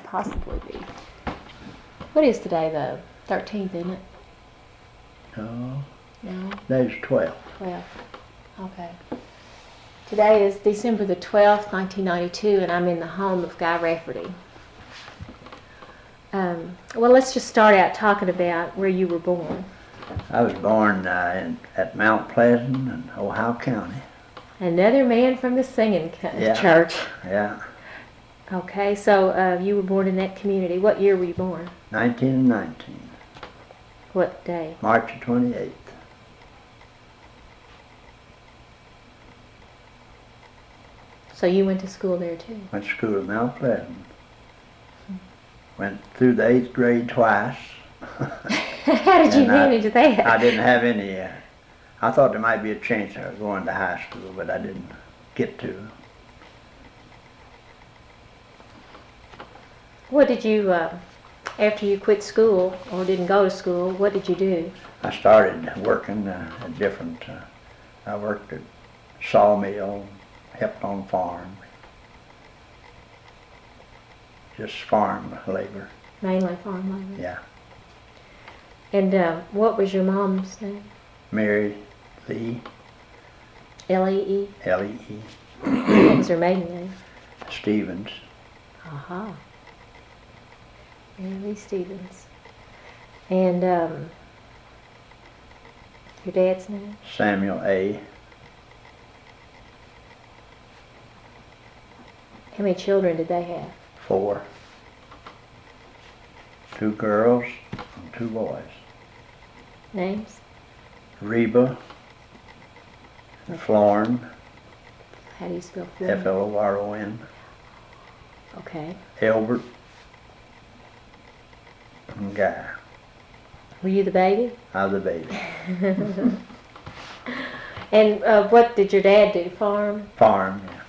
possibly be? What is today, the 13th, isn't it? No, No? today's 12th. 12. Okay. Today is December the 12th, 1992, and I'm in the home of Guy Rafferty. Well, let's just start out talking about where you were born. I was born at Mount Pleasant in Ohio County. Another man from the singing church. Yeah, Okay, so you were born in that community. What year were you born? 1919, What day? March 28th. So you went to school there too? Went to school at Mount Pleasant. Went through the 8th grade twice. How did you And manage that? I didn't have any, I thought there might be a chance of going to high school, but I didn't get to. What did you, after you quit school or didn't go to school, what did you do? I started working at different, I worked at sawmill, helped on farm. Just farm labor, Mainly farm labor. yeah. And what was your mom's name? Mary Lee, L-E-E? L-E-E, What was her maiden name? Stevens, Aha. Mary Lee Stevens. And your dad's name? Samuel A. How many children did they have? 4. 2 girls and 2 boys. Names? Reba, Florin, How do you spell Florida? Florin, Okay. Elbert, and Guy. Were you the baby? I was the baby. And what did your dad do? Farm? Farm, yeah.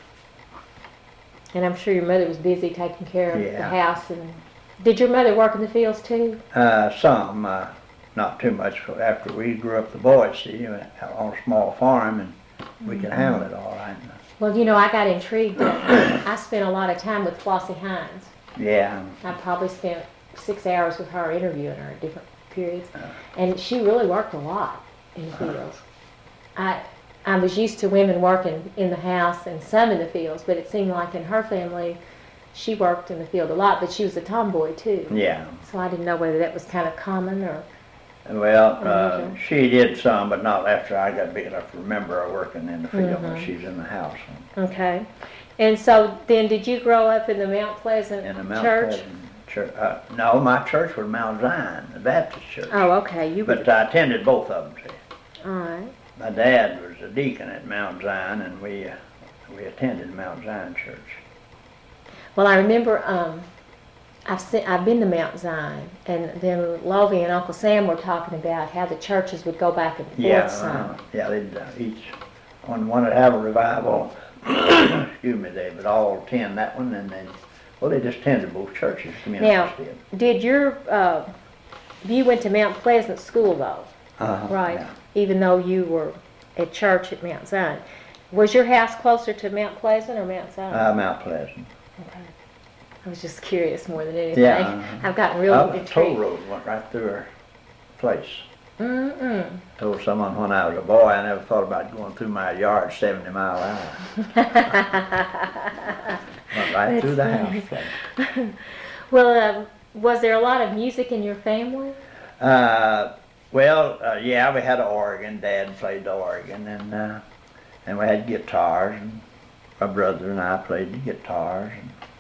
And I'm sure your mother was busy taking care of the Yeah. house. And did your mother work in the fields too? Some, not too much. After we grew up, the boys, see, on a small farm, and we could handle it all right. Well, you know, I got intrigued. I spent a lot of time with Flossie Hines. Yeah, I probably spent 6 hours with her interviewing her at different periods. And she really worked a lot in the fields. I was used to women working in the house and some in the fields, but it seemed like in her family, she worked in the field a lot, but she was a tomboy too. yeah. So I didn't know whether that was kind of common or... Well, she did some, but not after I got big enough to remember her working in the field when she was in the house. Okay. And so then did you grow up in the Mount Pleasant In the Mount church? Pleasant church. No, my church was Mount Zion, the Baptist church. Oh, okay. You But I attended both of them, see. All right. My dad was a deacon at Mount Zion, and we attended Mount Zion Church. Well, I remember I've been to Mount Zion, and then Lovie and Uncle Sam were talking about how the churches would go back and forth some. Yeah, they'd each one would have a revival. Excuse me, they would all attend that one, and then they just attended both churches. Now, did. you went to Mount Pleasant School though, right? Yeah. Even though you were at church at Mount Zion. Was your house closer to Mount Pleasant or Mount Zion? Mount Pleasant. Okay. I was just curious more than anything. Yeah. I've gotten real The toll intrigued. road went right through our place. Mm-mm. Told someone when I was a boy, I never thought about going through my yard 70 miles an hour. Went right through the house place. Well, was there a lot of music in your family? Yeah, we had an organ. Dad played the organ, and we had guitars, and my brother and I played the guitars.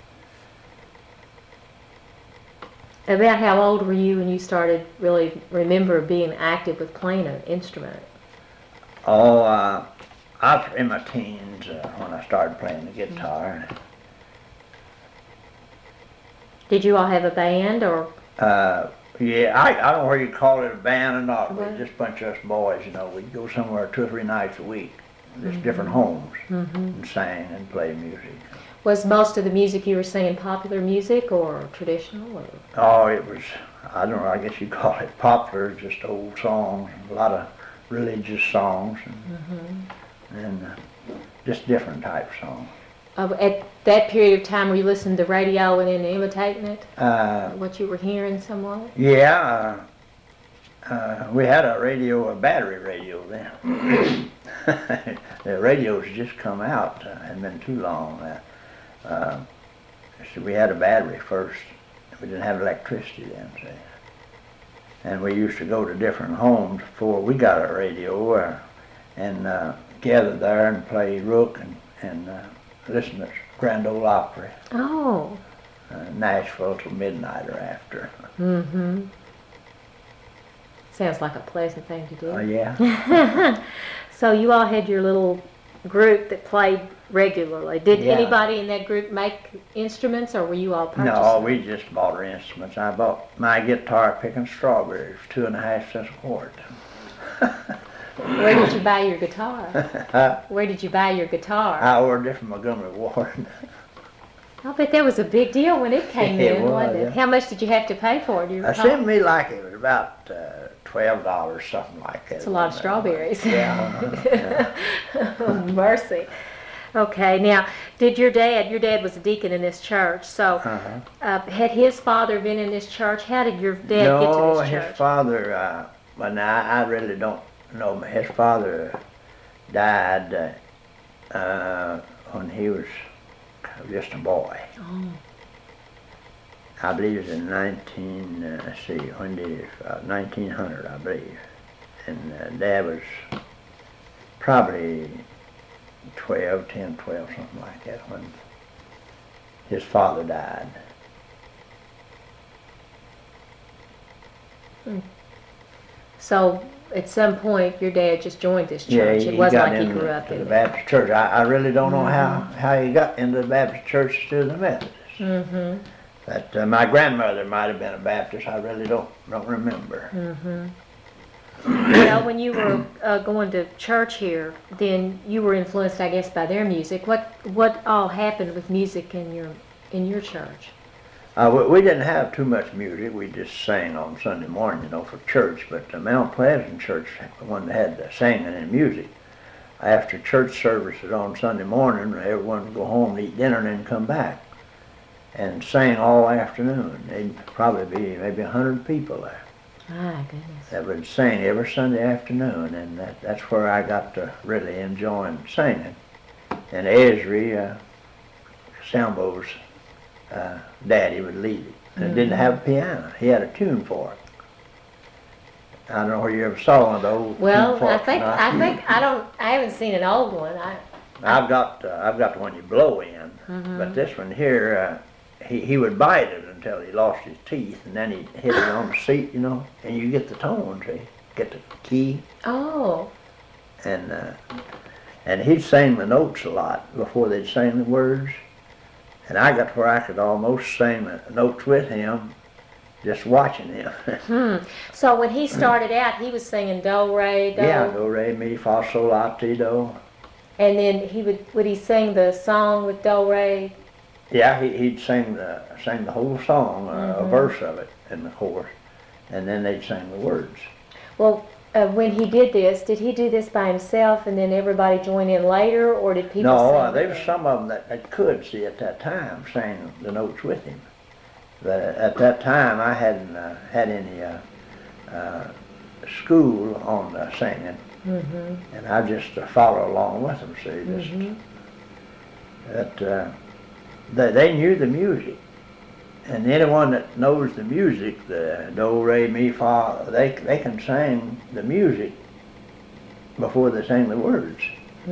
About how old were you when you started really remember being active with playing an instrument? I was in my teens when I started playing the guitar. Did you all have a band or? Yeah, I don't know whether you call it a band or not, but just a bunch of us boys, we'd go somewhere 2 or 3 nights a week, just different homes, and sang and play music. Was most of the music you were singing popular music or traditional? Or? Oh, it was, I don't know, I guess you'd call it popular, just old songs, a lot of religious songs, and just different type songs. At that period of time, were you listening to radio and then imitating it? Uh, What you were hearing somewhat? yeah, we had a battery radio then. The radios just come out, hadn't been too long. So we had a battery first. We didn't have electricity then, see. And we used to go to different homes before we got our radio and gather there and play rook and listen to Grand Ole Opry. Oh. Nashville till midnight or after. Mm-hmm. Sounds like a pleasant thing to do. Oh, yeah. So you all had your little group that played regularly. Did Yeah. anybody in that group make instruments, or were you all purchasing? No, we just bought our instruments. I bought my guitar picking strawberries, 2.5 cents a quart. Where did you buy your guitar? Where did you buy your guitar? I ordered it from Montgomery Ward. I bet that was a big deal when it came It in, was, wasn't it? yeah. How much did you have to pay for it? Do you It recall? seemed to me like it was about $12, something like that. It's a lot of strawberries. Yeah. Yeah. Oh, mercy. Okay, now, did your dad was a deacon in this church, so Uh-huh. had his father been in this church? How did your dad get to No, this church? his father, well, now, I really don't know. His father died when he was just a boy. Oh. I believe it was in 1900, I believe. And Dad was probably 10, 12, something like that when his father died. So, at some point, your dad just joined this church. Yeah, It he wasn't got like he into grew up the in it. Baptist church. I really don't know how he got into the Baptist church instead of the Methodist. Mm-hmm. But my grandmother might have been a Baptist. I really don't remember. Mm-hmm. Well, when you were going to church here, then you were influenced, I guess, by their music. What all happened with music in your church? We didn't have too much music. We just sang on Sunday morning, for church. But the Mount Pleasant Church, the one that had the singing and music, after church services on Sunday morning, everyone would go home and eat dinner and then come back and sing all afternoon. There'd probably be maybe 100 people there My goodness. that would sing every Sunday afternoon, and that's where I got to really enjoying singing. And Esri, Sambo's daddy would lead it. And it didn't have a piano. He had a tune for it. I don't know where you ever saw one of those. Well, tune forks or not. I haven't seen an old one. I've got the one you blow in, but this one here, he would bite it until he lost his teeth, and then he'd hit it on the seat, and you get the tone, see, get the key, Oh. and he'd sing the notes a lot before they'd sing the words, and I got where I could almost sing the notes with him, just watching him. So when he started out, he was singing do, re, do. Yeah, do, re, mi, fa, sol, la, ti, do. And then would he sing the song with do, re? Yeah, he'd sing the whole song, a verse of it in the chorus, and then they'd sing the words. Well, when he did he do this by himself and then everybody join in later, or did people sing? No, there with was him? some of them that could see at that time sing the notes with him. But at that time, I hadn't had any school on singing, and I just follow along with them. See, they knew the music, and anyone that knows the music, the do, re, mi, fa, they can sing the music before they sing the words.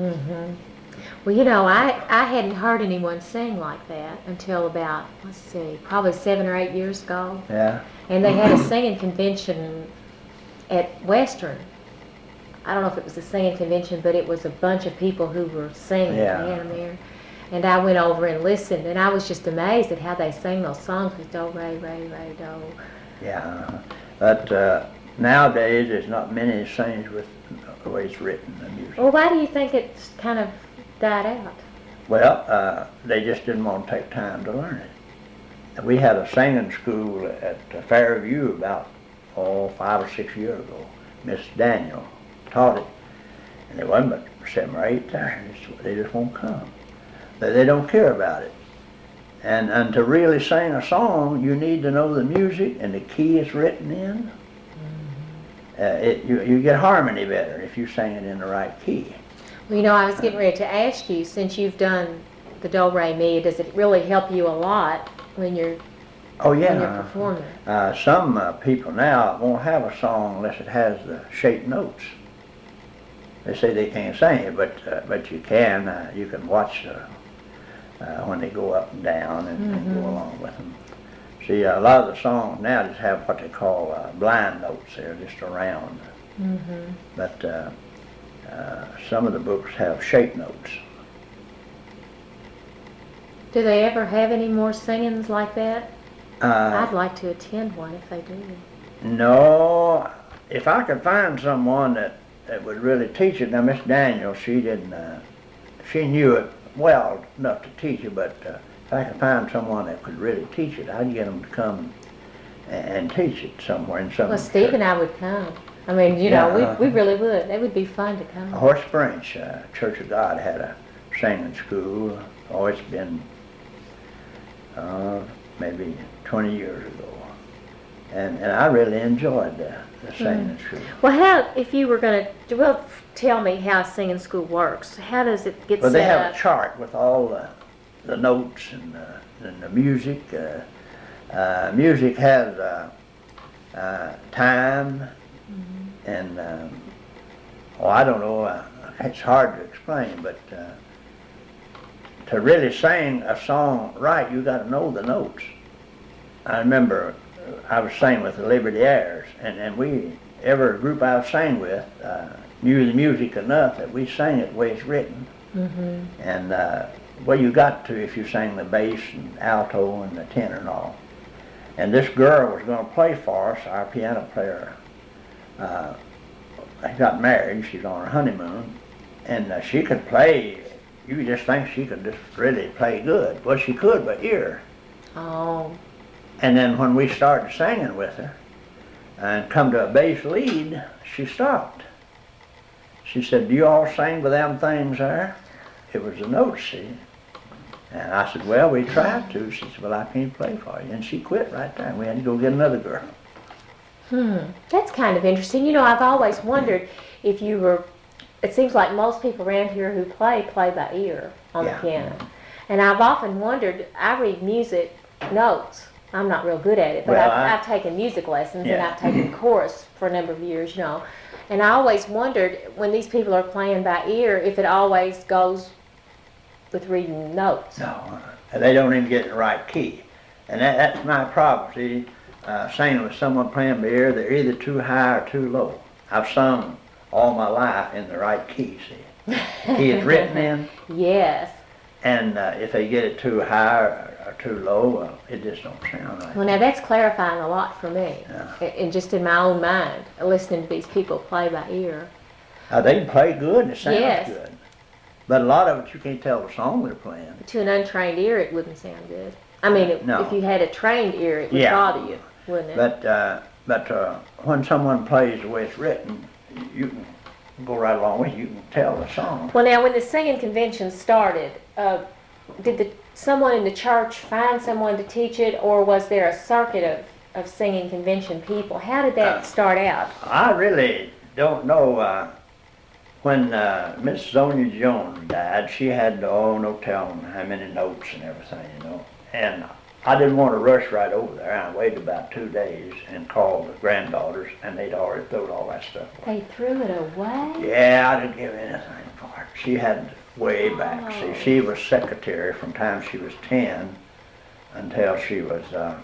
Well, I hadn't heard anyone sing like that until about, probably 7 or 8 years ago. Yeah. And they had a singing convention at Western. I don't know if it was a singing convention, but it was a bunch of people who were singing. Yeah. They had them there. And I went over and listened, and I was just amazed at how they sang those songs with do, re, re, re, do. Yeah. But nowadays, there's not many sings with the way it's written, the music. Well, why do you think it's kind of died out? Well, they just didn't want to take time to learn it. We had a singing school at Fairview about 5 or 6 years ago. Miss Daniel taught it, and there wasn't but 7 or 8 there. They just won't come. They don't care about it. And to really sing a song, you need to know the music and the key it's written in. You get harmony better if you sing it in the right key. Well, I was getting ready to ask you, since you've done the Do Re Mi, does it really help you a lot when you're when you're performing? Some people now won't have a song unless it has the shaped notes. They say they can't sing it, but you can. You can watch when they go up and down and go along with them. See, a lot of the songs now just have what they call blind notes. They're just around. But some of the books have shaped notes. Do they ever have any more singings like that? Uh, I'd like to attend one if they do. No, if I could find someone that would really teach it. Now, Miss Daniels, she didn't. She knew it well enough to teach it, but if I could find someone that could really teach it, I'd get them to come and teach it somewhere in some. Well, Steve and I would come. I mean, we really would. It would be fun to come. Horse Branch Church of God had a singing school. Oh, it's been maybe 20 years ago, and I really enjoyed the singing school. Well, if you were going to, tell me how singing school works. How does it get set up? Well, they have a chart with all the notes and the music. Music has time, and I don't know. It's hard to explain, but to really sing a song right, you got to know the notes. I remember I was singing with the Liberty Airs, and every group I sang with knew the music enough that we sang it the way it's written. And you got to if you sang the bass and alto and the tenor and all. And this girl was going to play for us, our piano player. Got married, she's on her honeymoon, and she could play. You just think she could just really play good. Well, she could by ear. Oh. And then when we started singing with her and come to a bass lead, she stopped. She said, "Do you all sing with them things there?" It was the notes, see. And I said, "Well, we tried to." She said, "Well, I can't play for you." And she quit right there. We had to go get another girl. That's kind of interesting. I've always wondered if you were, it seems like most people around here who play by ear on the piano. And I've often wondered, I read music notes. I'm not real good at it, but Well, I've taken music lessons and I've taken chorus for a number of years, And I always wondered, when these people are playing by ear, if it always goes with reading notes. No, they don't even get in the right key. And that's my problem, see. Singing with someone playing by ear, they're either too high or too low. I've sung all my life in the right key, see. The key is written in. Yes. And if they get it too high or too low, it just don't sound right. Well, now that's clarifying a lot for me. And just in my own mind, listening to these people play by ear. They can play good and it sounds good. But a lot of it, you can't tell the song they're playing. But to an untrained ear, it wouldn't sound good. I mean, No. If you had a trained ear, it would bother you, wouldn't it? But when someone plays the way it's written, you can go right along with it. You can tell the song. Well, now, when the singing convention started, did someone in the church find someone to teach it, or was there a circuit of singing convention people? How did that start out? I really don't know. When Miss Sonia Jones died, she had, no telling how many notes and everything, And I didn't want to rush right over there. I waited about 2 days and called the granddaughters, and they'd already thrown all that stuff away. They threw it away? Yeah, I didn't give anything for it. She had way back. See, she was secretary from the time she was 10 until she was,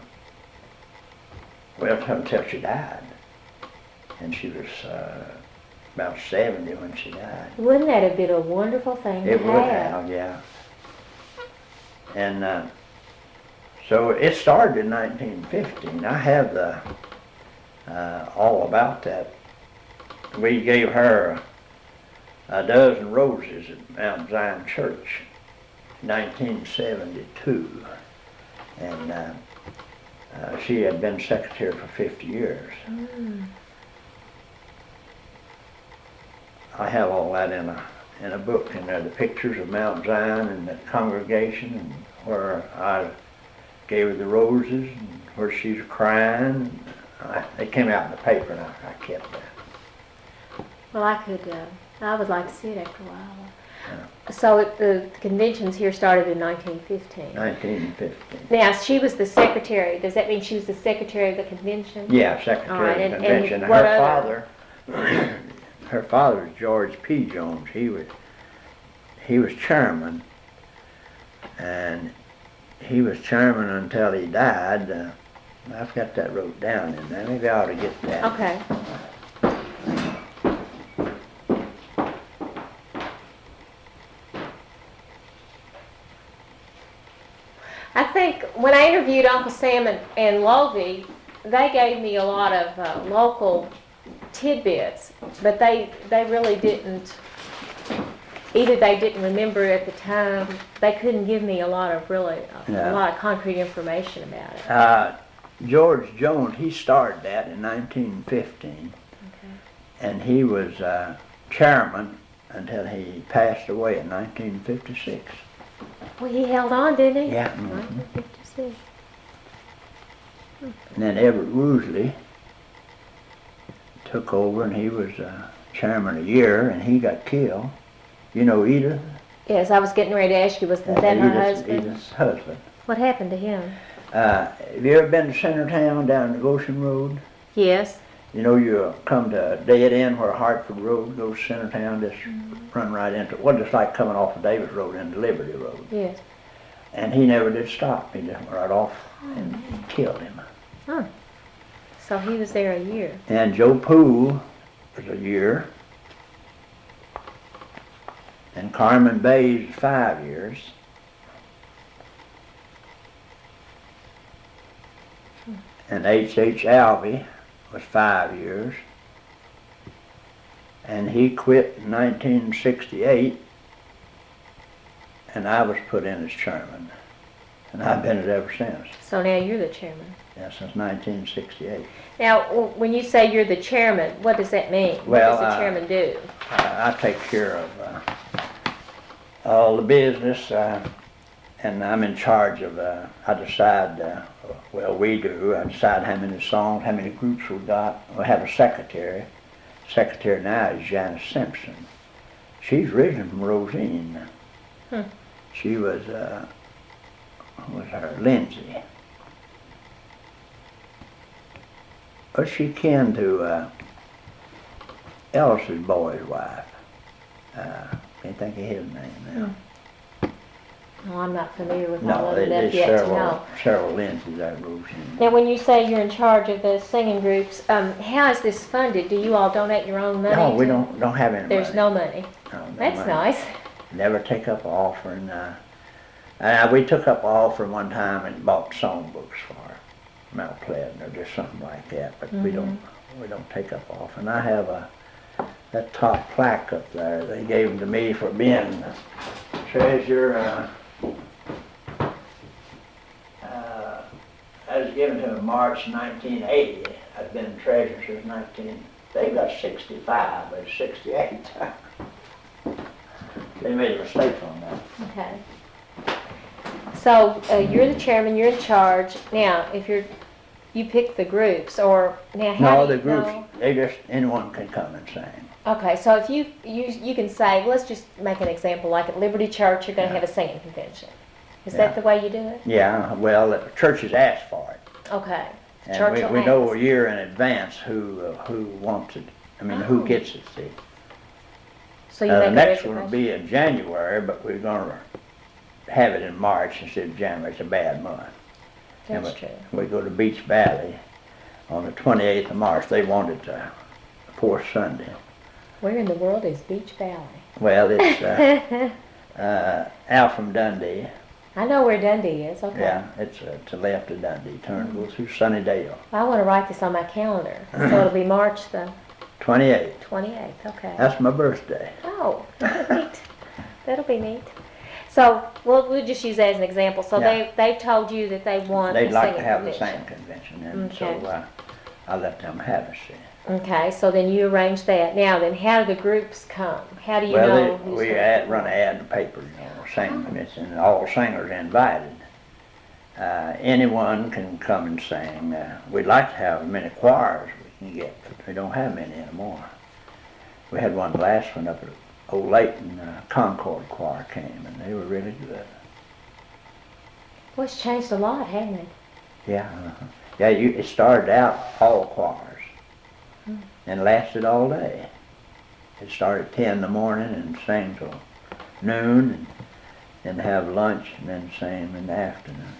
until she died. And she was about 70 when she died. Wouldn't that have been a wonderful thing to have? It would have, yeah. And so it started in 1950, and I have the all about that. We gave her a dozen roses at Mount Zion Church in 1972, and she had been secretary for 50 years. I have all that in a in a book, and there are the pictures of Mount Zion and the congregation, and where I gave her the roses, and where she's crying. They came out in the paper, and I kept that. Well, I would like to see it after a while. Yeah. So the conventions here started in 1915. 1915. Now, she was the secretary. Does that mean she was the secretary of the convention? Yeah, secretary of the convention. And her father was George P. Jones. He was chairman, and he was chairman until he died. I've got that wrote down in there. Maybe I ought to get that. Okay. I think when I interviewed Uncle Sam and Lovey, they gave me a lot of local tidbits, but they really didn't. Either they didn't remember at the time. They couldn't give me a lot of concrete information about it. George Jones, he started that in 1915, okay. And he was chairman until he passed away in 1956. Well, he held on, didn't he? Yeah. 1956. And then Everett Woosley took over, and he was chairman a year, and he got killed. You know Edith? Yes, I was getting ready to ask you, was that her husband? Edith's husband. What happened to him? Have you ever been to Centertown down the Goshen Road? Yes. You know, you come to a dead end where Hartford Road goes to Centertown, just run right into it. Well, just like coming off of Davis Road into Liberty Road. Yes. And he never did stop. He just went right off and killed him. Huh. So he was there a year. And Joe Poole was a year. And Carmen Bays 5 years. And H.H. Albee was 5 years. And he quit in 1968, and I was put in as chairman. And I've been it ever since. So now you're the chairman? Yeah, since 1968. Now, when you say you're the chairman, what does that mean? Well, what does the chairman do? I take care of all the business, and I'm in charge of, I decide, we do, I decide how many songs, how many groups we got. We have a secretary. Secretary now is Janice Simpson. She's originally from Rosine. She was her Lindsay. But she kin to Ellis's boy's wife. Can't think of his name now. Well, I'm not familiar with all No, of them there's yet to know. several Lindsays at Rosine. Now, when you say you're in charge of the singing groups, how is this funded? Do you all donate your own money? No, we don't have any There's money. no money. No That's money. nice. Never take up an offering. We took up an offering one time and bought songbooks for Mount Pleasant or just something like that, but we don't take up offering. I have that top plaque up there. They gave them to me for being treasurer. I was given to them in March 1980. I've been treasurer since they got 65, but 68. They made a mistake on that. Okay. So you're the chairman, you're in charge. Now, if you pick the groups, or now how No, do the you groups, know? they just, anyone can come and sing. Okay, so if you can say, well, let's just make an example, like at Liberty Church, you're going to have a singing convention. Is that the way you do it? Yeah, well, the churches ask for it. Okay. And Church we know a year in advance who wants it. I mean, who gets it, see. So you The make a next one will reservation? be in January, but we're going to have it in March instead of January. It's a bad month. That's true. We go to Beach Valley on the 28th of March. They want it the fourth Sunday. Where in the world is Beach Valley? Well, it's out from Dundee. I know where Dundee is, okay. Yeah, it's to the left of Dundee. Turn, go through Sunnydale. I want to write this on my calendar. So it'll be March the 28th. 28th, okay. That's my birthday. Oh, neat. That'll be neat. So, we'll just use that as an example. So Yeah. they told you that they want They'd a like to singing have the convention. same convention, and Okay. so I let them have it, see. Okay, so then you arrange that. Now then, how do the groups come? How do you know Well, who's we going to run an ad in the paper, singing commission, and all singers are invited. Anyone can come and sing. We'd like to have as many choirs we can get, but we don't have many anymore. We had one last one up at Old Layton, Concord Choir came, and they were really good. Well, it's changed a lot, hasn't it? Yeah, yeah. It started out all choirs and lasted all day. It started at 10 in the morning and sang till noon, and then have lunch and then sing in the afternoon.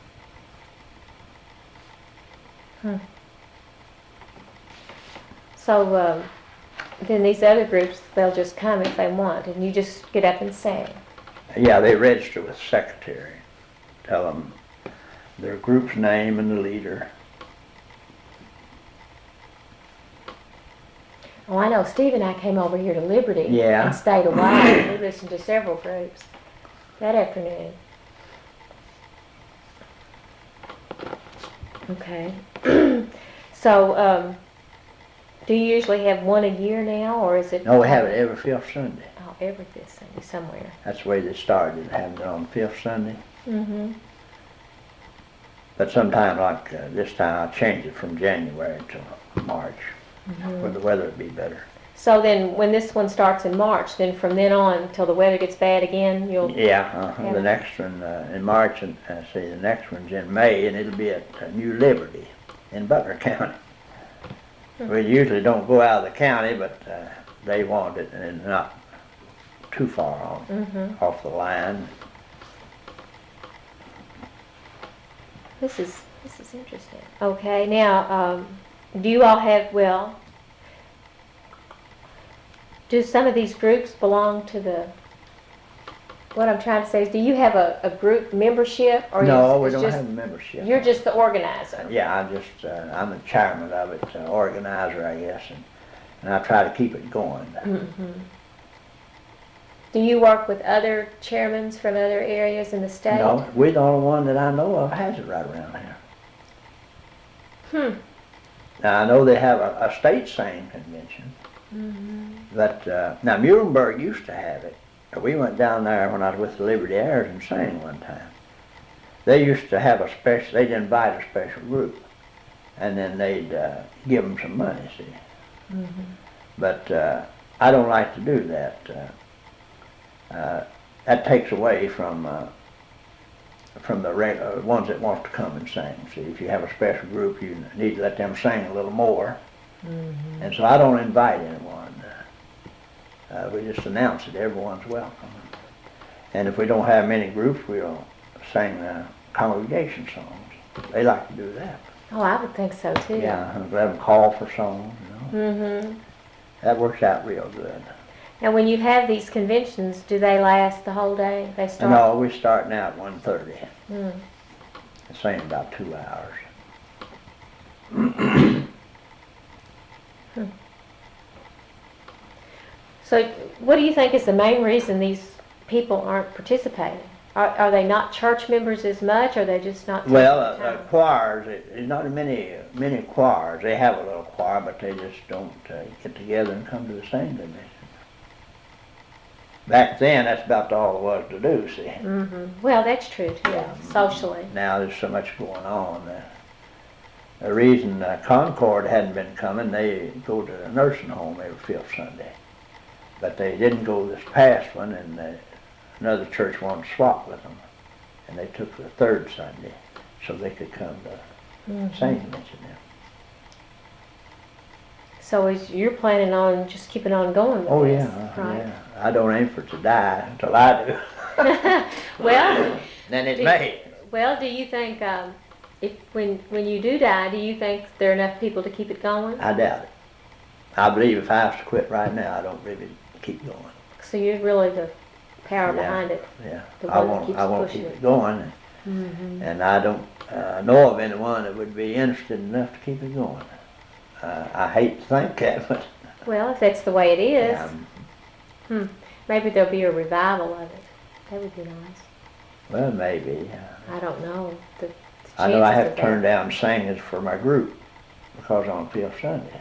So then these other groups, they'll just come if they want, and you just get up and sing. Yeah, they register with the secretary. Tell them their group's name and the leader. Oh, I know. Steve and I came over here to Liberty Yeah. and stayed a while. We listened to several groups that afternoon. Okay. So, do you usually have one a year now, or is it? No, we have it every fifth Sunday. Oh, every fifth Sunday somewhere. That's the way they started, having it on the fifth Sunday. Mm-hmm. But sometime like this time, I'll change it from January to March, when the weather would be better. So then, when this one starts in March, then from then on until the weather gets bad again, you'll. Yeah, the next one in March, and the next one's in May, and it'll be at New Liberty in Butler County. We usually don't go out of the county, but they want it, and it's not too far off the line. This is interesting. Okay, now, do you all have, do some of these groups belong to the, what I'm trying to say is, do you have a group membership? Or No, we don't have a membership. You're just the organizer? Yeah, I'm the chairman of it, organizer, I guess, and I try to keep it going. Mm-hmm. Do you work with other chairmen from other areas in the state? No, we're the only one that I know of has it right around here. Now, I know they have a state singing convention, but now Muhlenberg used to have it. We went down there when I was with the Liberty Airs and sang one time. They used to have they'd invite a special group, and then they'd give them some money, see. But I don't like to do that. That takes away from the regular ones that want to come and sing. See, if you have a special group, you need to let them sing a little more. And so I don't invite anyone. We just announce that everyone's welcome. And if we don't have many groups, we'll sing congregation songs. They like to do that. Oh, I would think so too. Yeah, let them call for songs, That works out real good. Now, when you have these conventions, do they last the whole day? They start? No, we're starting out at 1:30. Sing about 2 hours. So, what do you think is the main reason these people aren't participating? Are they not church members as much, or are they just not? Well, choirs. There's not many choirs. They have a little choir, but they just don't get together and come to the singing convention. Back then, that's about all there was to do. See. Well, that's true too. Socially. Now there's so much going on. The reason Concord hadn't been coming, they go to a nursing home every fifth Sunday, but they didn't go this past one, and another church wanted to swap with them, and they took the third Sunday so they could come to sing convention now. So you're planning on just keeping on going with this, right? Yeah. I don't aim for it to die until I do. Well, then it may. Well, do you think when you do die, do you think there are enough people to keep it going? I doubt it. I believe if I have to quit right now, I don't really keep going. So you're really the power behind it. Yeah, The I one that keeps want to pushing keep it. it going, and I don't know of anyone that would be interested enough to keep it going. I hate to think that, but Well, if that's the way it is, yeah, maybe there'll be a revival of it. That would be nice. well, maybe. I don't know. The I know I chances have of to turn that. down singers for my group because on Fifth Sunday,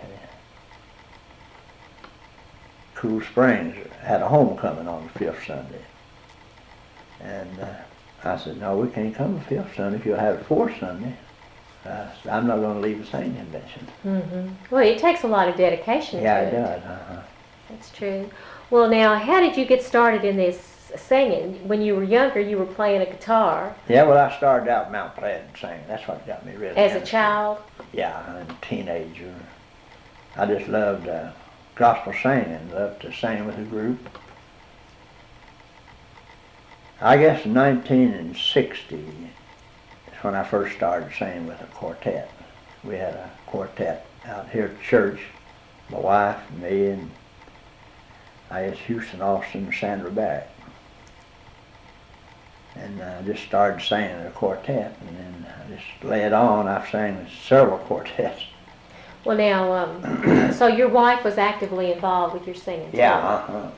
Cool Springs had a homecoming on the Fifth Sunday. And I said, no, we can't come to Fifth Sunday if you'll have it fourth Sunday. I'm not going to leave the singing convention. Mm-hmm. Well, it takes a lot of dedication Yeah, to it does. That's true. Well, now, how did you get started in this singing? When you were younger, you were playing a guitar. Yeah, well, I started out in Mount Pleasant singing. That's what got me really As a interested. child? Yeah, as a teenager. I just loved gospel singing, loved to sing with a group. I guess in 1960 is when I first started singing with a quartet. We had a quartet out here at church, my wife, me, and I guess Houston Austin and Sandra Barrett. And I just started singing in a quartet, and then I just led on. I've sang with several quartets. Well, now, so your wife was actively involved with your singing too? Yeah,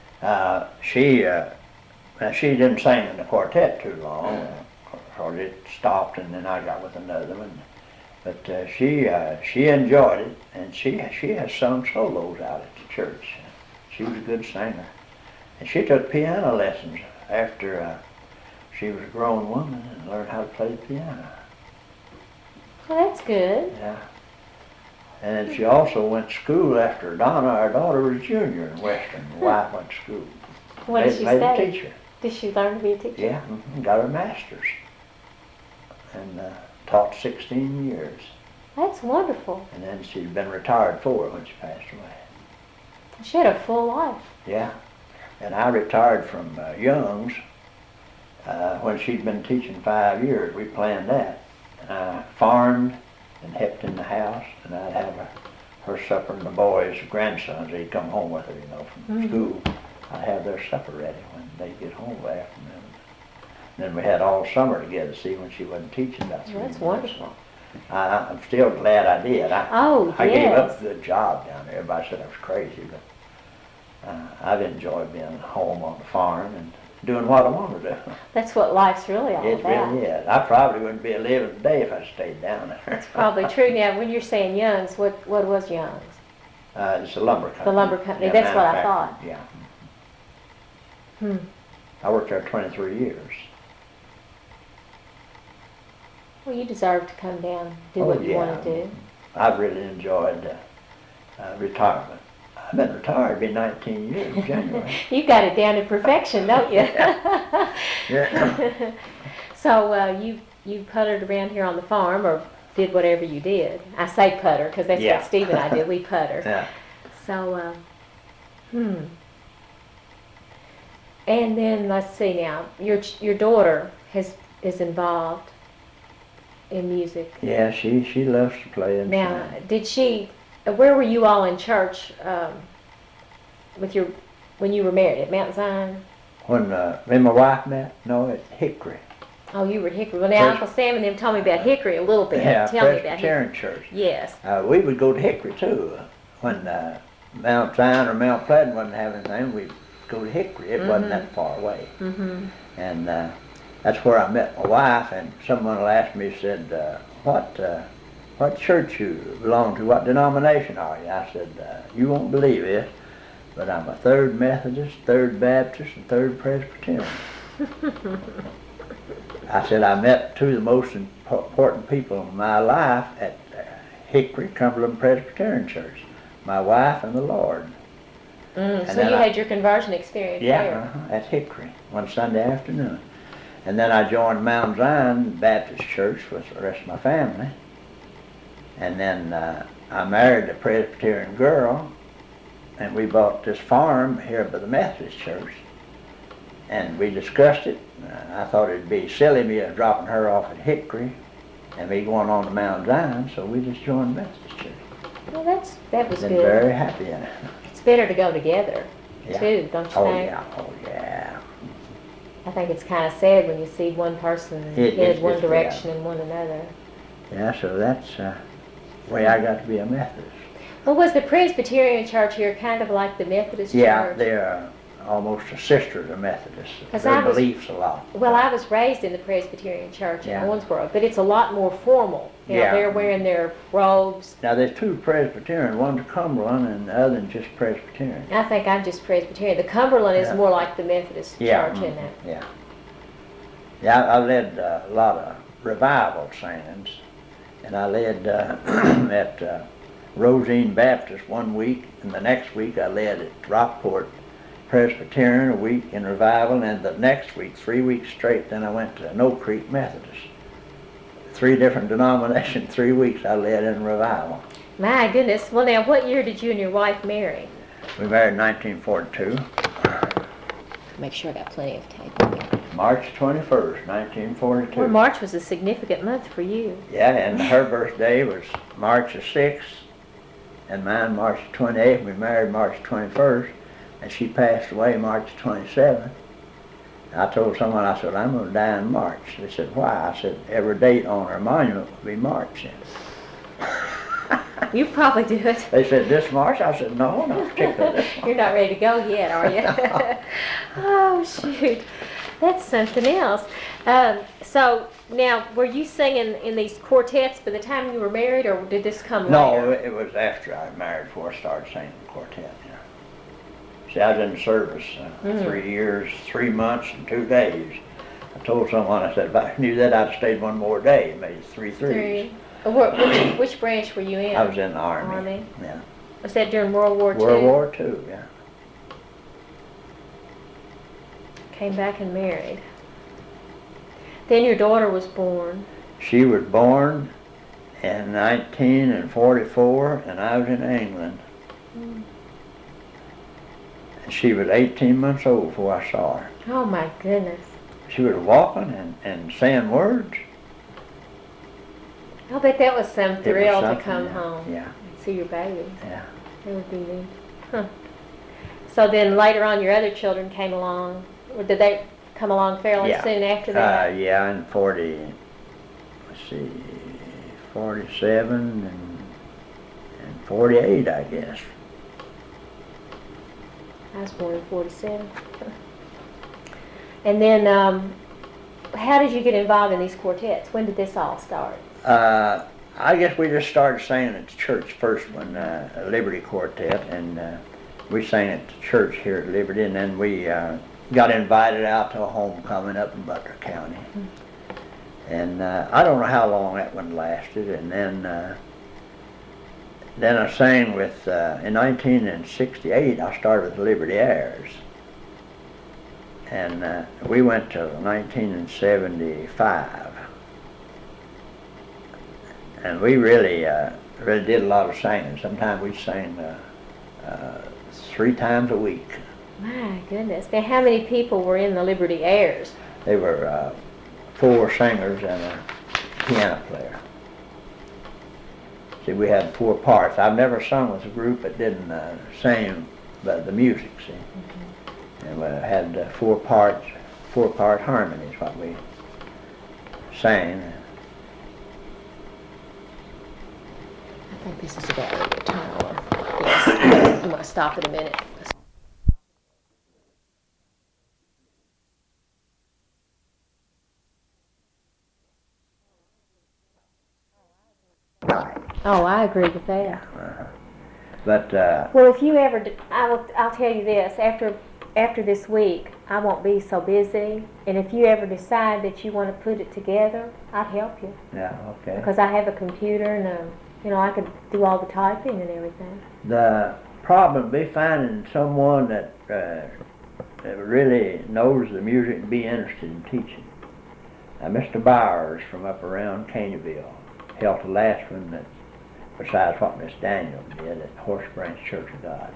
she didn't sing in the quartet too long, or it stopped, and then I got with another one. But she enjoyed it, and she has sung solos out at the church. She was a good singer, and she took piano lessons after she was a grown woman and learned how to play the piano. Well, that's good. Yeah. And then she also went to school after Donna, our daughter, was a junior in Western. The wife went to school. What did she made study? a teacher. Did she learn to be a teacher? Yeah, got her master's. And taught 16 years. That's wonderful. And then she'd been retired 4 when she passed away. She had a full life. Yeah. And I retired from Young's when she'd been teaching 5 years. We planned that. And I farmed and helped in the house, and I'd have her supper and the boys, grandsons, they'd come home with her, from school. I'd have their supper ready when they'd get home after them. And then we had all summer together, see, when she wasn't teaching about 3 That's months. wonderful. I'm still glad I did. I gave yes. up the job down there. Everybody said I was crazy, but I've enjoyed being home on the farm and doing what I want to do. That's what life's really all It about. really is. I probably wouldn't be living today if I stayed down there. That's probably true. Now, when you're saying Young's, what was Young's? It's a lumber company. The lumber company. Yeah, That's what I manufacturing. thought. Yeah. I worked there 23 years. Well, you deserve to come down and do Oh, what you yeah. want to do. I've really enjoyed retirement. I've been retired, been 19 years in January. You got it down to perfection, don't you? Yeah. So you puttered around here on the farm, or did whatever you did. I say putter because that's Yeah. what Steve and I did. We putter. Yeah. So, and then let's see now. Your daughter is involved in music. Yeah, she loves to play and Now, sing. did she? Where were you all in church when you were married at Mount Zion? When my wife met, no, at Hickory. Oh, you were at Hickory. Well, now First- Uncle Sam and them told me about Hickory a little bit. Yeah, Tell me about Hickory. Presbyterian church. Yes. We would go to Hickory too. When Mount Zion or Mount Pleasant wasn't having anything, we'd go to Hickory. It wasn't that far away. Mm-hmm. And that's where I met my wife. And someone will ask me, said, what church you belong to? What denomination are you? I said, you won't believe this, but I'm a 3rd Methodist, 3rd Baptist, and 3rd Presbyterian. I said, I met 2 of the most important people in my life at Hickory Cumberland Presbyterian Church, my wife and the Lord. So then you had your conversion experience there. At Hickory, one Sunday afternoon. And then I joined Mount Zion Baptist Church with the rest of my family. And then I married a Presbyterian girl, and we bought this farm here by the Methodist Church. And we discussed it. I thought it'd be silly me dropping her off at Hickory and me going on to Mount Zion, so we just joined Methodist Church. Well, that was Been good. very happy in it. It's better to go together, Yeah. too, don't you Oh think? yeah, oh yeah. I think it's kind of sad when you see one person It headed is, one it's direction and one another. Yeah, so that's the way I got to be a Methodist. Well, was the Presbyterian church here kind of like the Methodist Yeah, church? they're almost a sister to Methodists. 'Cause Their I was- beliefs a lot. Well, I was raised in the Presbyterian Church Yeah. in Owensboro, but it's a lot more formal. You know, Yeah. they're wearing their robes. Now there's two Presbyterian, one's Cumberland and the other's just Presbyterian. I think I'm just Presbyterian. The Cumberland is Yeah. more like the Methodist Yeah, Church, isn't it? yeah. Yeah, I led a lot of revival singings, and I led at Rosine Baptist one week, and the next week I led at Rockport Presbyterian a week in revival, and the next week, 3 weeks straight, then I went to Oak Creek Methodist. 3 different denominations, 3 weeks I led in revival. My goodness. Well, now, what year did you and your wife marry? We married in 1942, Make sure I got plenty of tape. March 21st, 1942. Well, March was a significant month for you. Yeah, and her birthday was March the 6th, and mine March 28th. We married March 21st, and she passed away March 27th. I told someone, I said, I'm going to die in March. They said, why? I said, every date on her monument will be March then. You probably do it. They said, this March? I said, no, not particularly this March. You're not ready to go yet, are you? Oh, shoot. That's something else. So, now, were you singing in these quartets by the time you were married, or did this come No, later? it was after I married before I started singing the quartet. Yeah. See, I was in the service 3 years, 3 months, and 2 days. I told someone, I said, if I knew that, I'd stayed one more day, maybe 3 threes. Which branch were you in? I was in the Army. Army? Yeah. Was that during World War II? World War II, yeah. Came back and married. Then your daughter was born. She was born in 1944, and I was in England. And she was 18 months old before I saw her. Oh my goodness. She was walking and saying words. I bet that was some It was thrill to something, come yeah. home Yeah, and see your babies. yeah. That would be neat. Huh. So then later on your other children came along. Or did they come along fairly Yeah. soon after that? Yeah, in 47 and 48, I guess. I was born in 47. And then, how did you get involved in these quartets? When did this all start? I guess we just started singing at the church first when Liberty Quartet, and we sang at the church here at Liberty, and then we got invited out to a homecoming up in Butler County. And I don't know how long that one lasted, and then I sang with, in 1968, I started with Liberty Airs. And we went to 1975. And we really did a lot of singing. Sometimes we sang 3 times a week. My goodness. Now, how many people were in the Liberty Airs? They were 4 singers and a piano player. See, we had 4 parts. I've never sung with a group that didn't sing the music, see. And we had 4 parts, 4-part harmonies, what we sang. I think this is about ready to turn on. Yes. You want to stop it a minute? Oh, I agree with that. But Well, if you ever, I'll tell you this, after this week, I won't be so busy, and if you ever decide that you want to put it together, I'd help you, yeah, okay. because I have a computer and I could do all the typing and everything. The problem be finding someone that really knows the music and be interested in teaching. Mr. Bowers from up around Caneyville held the last one that, besides what Miss Daniels did at Horse Branch Church of God.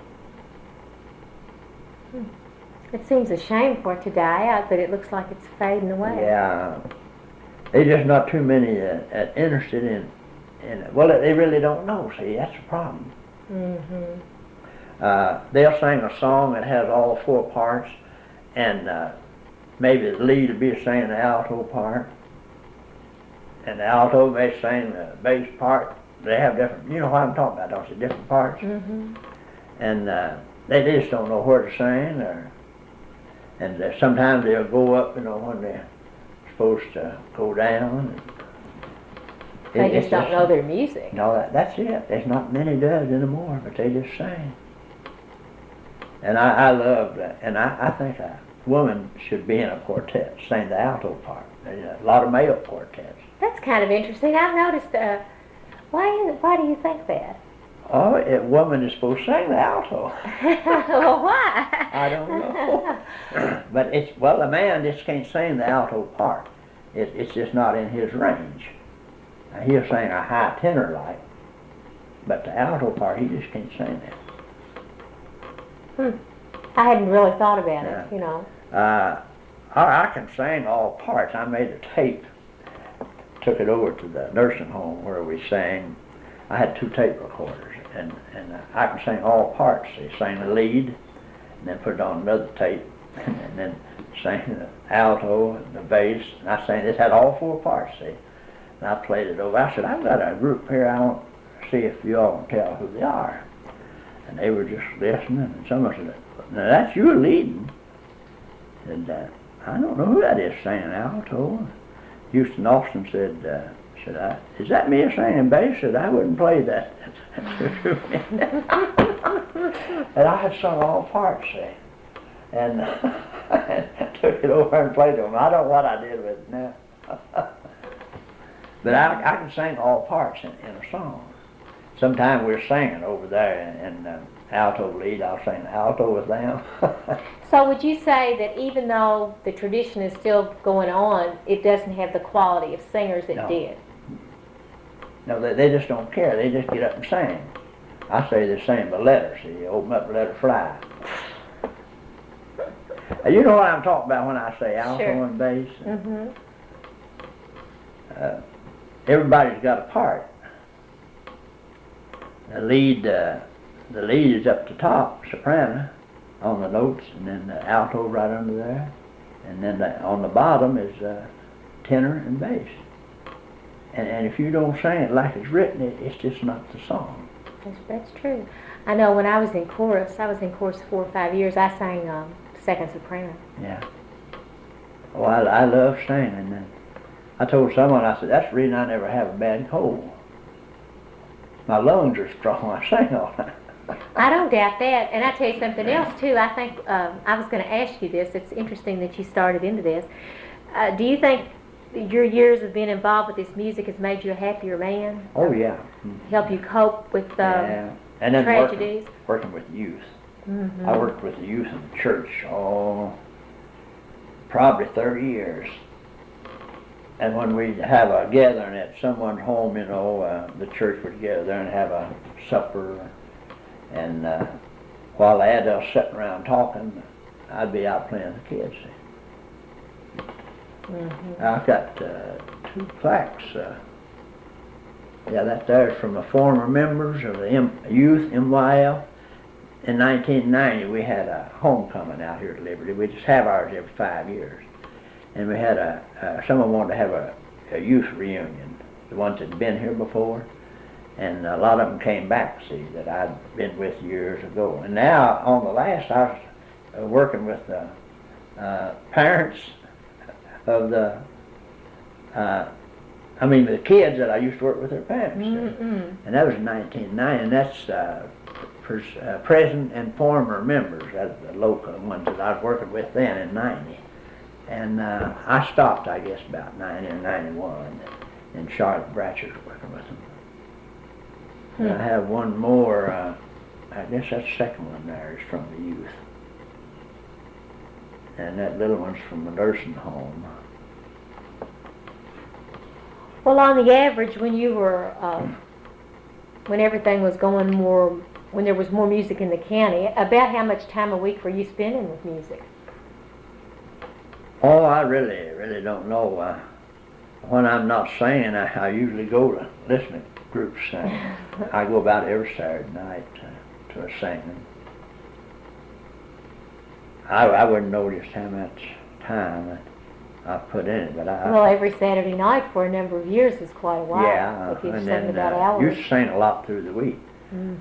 It seems a shame for it to die out, but it looks like it's fading away. Yeah, there's just not too many interested in it. Well, they really don't know, see, that's the problem. Mm-hmm. They'll sing a song that has all 4 parts, and maybe the lead will be singing the alto part, and the alto may sing the bass part. They have different, you know what I'm talking about, don't you, different parts. Mm-hmm. And they just don't know where to sing, or And sometimes they'll go up, when they're supposed to go down. They just don't know their music. No, that's it. There's not many does anymore, but they just sing. And I love that. And I think a woman should be in a quartet, sing the alto part. There's a lot of male quartets. That's kind of interesting. I've noticed, why do you think that? Oh, a woman is supposed to sing the alto. Well, why? I don't know. But a man just can't sing the alto part. It's just not in his range. Now, he'll sing a high tenor like, but the alto part, he just can't sing that. I hadn't really thought about it, I can sing all parts. I made a tape, took it over to the nursing home where we sang. I had 2 tape recorders, and I can sing all parts. They sang the lead, and then put it on another tape, and then sang the alto and the bass, and I sang. This had all 4 parts, see. And I played it over. I said, I've got a group here. I want to see if you all can tell who they are. And they were just listening, and someone said, now that's you leading. And I don't know who that is singing alto. Houston Austin said, is that me singing bass? Said, I wouldn't play that. And I had sung all parts, see. And I took it over and played them. I don't know what I did with it now. But I can sing all parts in a song. Sometime we're singing over there in alto lead. I'll sing the alto with them. So would you say that even though the tradition is still going on, it doesn't have the quality of singers it did? No, they just don't care. They just get up and sing. I say the same with letters. You open up and let it fly. You know what I'm talking about when I say alto and bass? Mm-hmm. Everybody's got a part. The lead is up the top, soprano, on the notes, and then the alto right under there, and then on the bottom is tenor and bass. And if you don't sing it like it's written, it's just not the song. That's true. I know when I was in chorus 4 or 5 years, I sang second soprano. Yeah. Oh, I love singing. And I told someone, I said, that's the reason I never have a bad cold. My lungs are strong. I sing all the time. I don't doubt that. And I tell you something else, too. I think I was going to ask you this. It's interesting that you started into this. Do you think your years of being involved with this music has made you a happier man? Oh, yeah. Help you cope with and then tragedies? Working with youth. Mm-hmm. I worked with the youth in the church, probably 30 years. And when we'd have a gathering at someone's home, the church would gather there and have a supper. And while the adults sitting around talking, I'd be out playing with the kids. Mm-hmm. I've got 2 plaques. That there's from the former members of the youth, MYL. In 1990, we had a homecoming out here at Liberty. We just have ours every 5 years. And we had someone wanted to have a youth reunion, the ones that had been here before. And a lot of them came back, see, that I'd been with years ago. And now, on the last, I was working with the parents of the kids that I used to work with their parents. Mm-hmm. And that was in 1990, and that's present and former members, that's the local ones that I was working with then in 90. And I stopped, I guess, about 90 or 91, and Charlotte Bratcher's working with them. And I have one more, I guess that second one there is from the youth. And that little one's from the nursing home. Well, on the average, when you were, when everything was going more, when there was more music in the county, about how much time a week were you spending with music? Oh, I really don't know. When I'm not singing, I usually go to listening groups sing. I go about every Saturday night to a singing. I wouldn't know just how much time I've put in it, but well, every Saturday night for a number of years is quite a while. Yeah, if you've and sung then about hours. used to sing a lot through the week.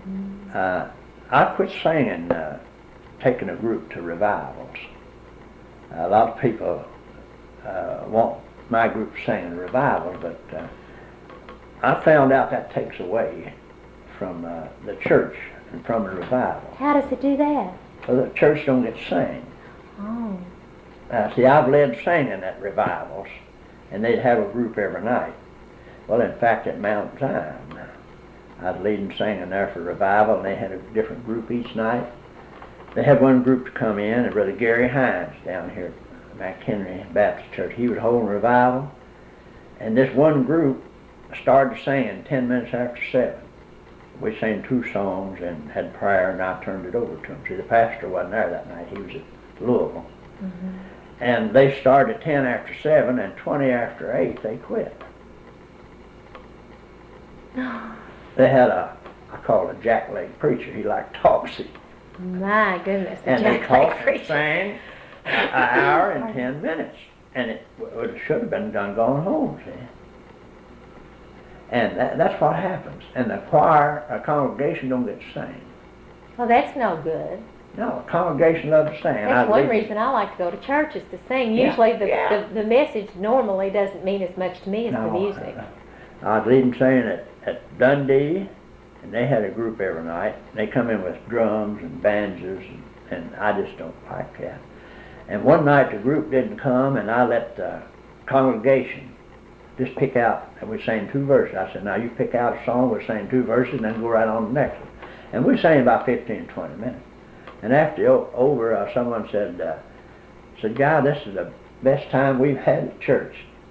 Mm-hmm. I quit singing, taking a group to revivals. A lot of people want my group to sing in revival, but I found out that takes away from the church and from the revival. How does it do that? So the church don't get to sing. Oh. See, I've led singing at revivals, and they'd have a group every night. Well, in fact, at Mount Zion, I'd lead them singing there for revival, and they had a different group each night. They had one group to come in, and Brother Gary Hines down here at McHenry Baptist Church, he would hold a revival, and this one group started singing 10 minutes after 7. We sang 2 songs and had prayer, and I turned it over to him. See, the pastor wasn't there that night. He was at Louisville. Mm-hmm. And they started at 10 after 7, and 20 after 8, they quit. They had I call it a jackleg preacher. He liked Topsy. My goodness, and they taught and sang an hour and 10 minutes. And it should have been done going home, see. And that's what happens. And the choir, a congregation don't get to sing. Well, that's no good. No, a congregation loves to sing. That's one reason I like to go to churches, to sing. Usually the message normally doesn't mean as much to me as the music. I'd lead them singing at Dundee, and they had a group every night. They come in with drums and banjos, and I just don't like that. And one night the group didn't come, and I let the congregation just pick out, and we sang 2 verses. I said, now you pick out a song, we'll sing 2 verses, and then go right on to the next one. And we sang about 15, 20 minutes. And after over, someone said, God, this is the best time we've had at church.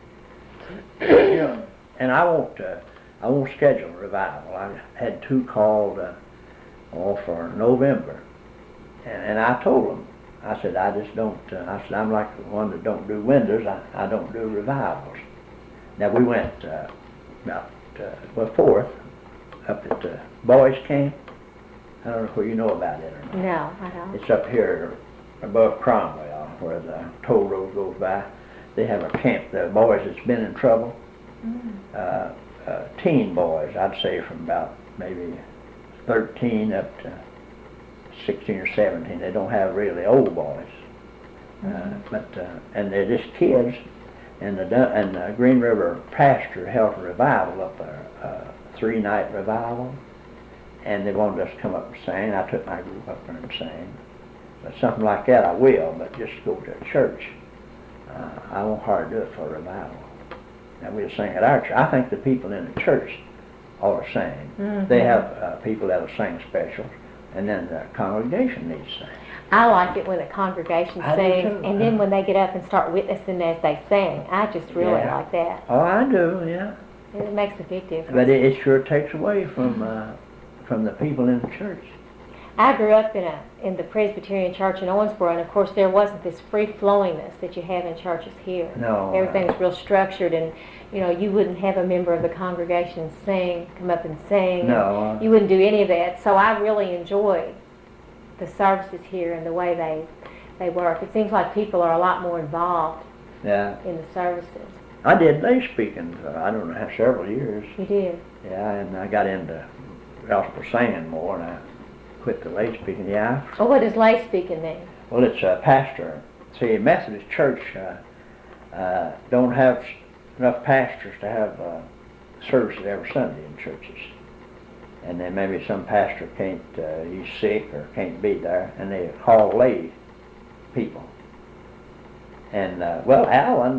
And I won't schedule a revival. I had 2 called for November. And I told them, I said, I just don't, I said, I'm like the one that don't do windows. I don't do revivals. Now we went about the 4th up at the boys' camp. I don't know whether you know about it or not. No, I don't. It's up here above Cromwell where the toll road goes by. They have a camp, the boys that's been in trouble. Teen boys, I'd say from about maybe 13 up to 16 or 17. They don't have really old boys. And they're just kids. And the Green River pastor held a revival up there, a 3-night revival. And they wanted us to come up and sing. I took my group up there and sang. But something like that I will, but just go to a church. I won't hardly do it for a revival. Now we'll sing at our church. I think the people in the church ought to sing. Mm-hmm. They have people that'll sing specials, and then the congregation needs to sing. I like it when the congregation sings, and then when they get up and start witnessing as they sing. I just really like that. Oh, I do, yeah. It makes a big difference. But it sure takes away from the people in the church. I grew up in the Presbyterian church in Owensboro, and of course there wasn't this free-flowingness that you have in churches here. No. Everything was real structured, and you wouldn't have a member of the congregation come up and sing. No. You wouldn't do any of that. So I really enjoyed the services here and the way they work. It seems like people are a lot more involved in the services. I did lay speaking for, I don't know, several years. You did? Yeah, and I got into gospel singing more, and I quit the lay speaking. Yeah. Well, what does lay speaking mean? Well, it's a pastor. See, Methodist Church don't have enough pastors to have services every Sunday in churches. And then maybe some pastor can't, he's sick or can't be there, and they call lay people. And, Alan,